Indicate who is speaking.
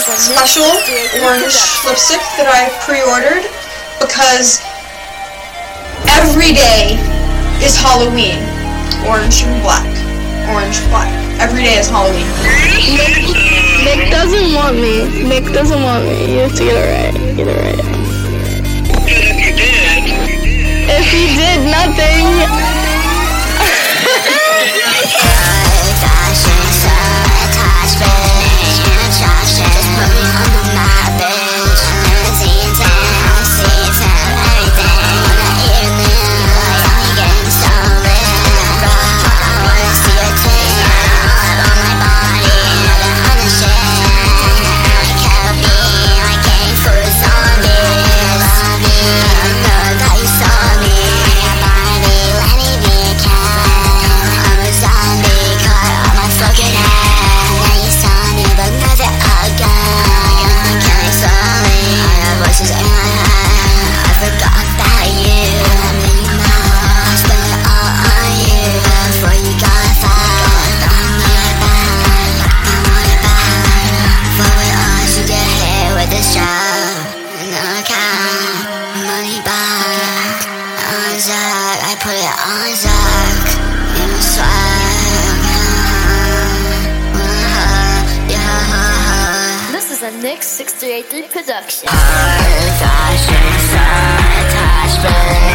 Speaker 1: special orange lipstick that I pre-ordered because every day is Halloween. Orange and black. Orange, black. Every day is Halloween.
Speaker 2: Nick doesn't want me. Nick doesn't want me. You have to get it right. Get it right. If he did, nothing.
Speaker 3: This is a Nick 683 production.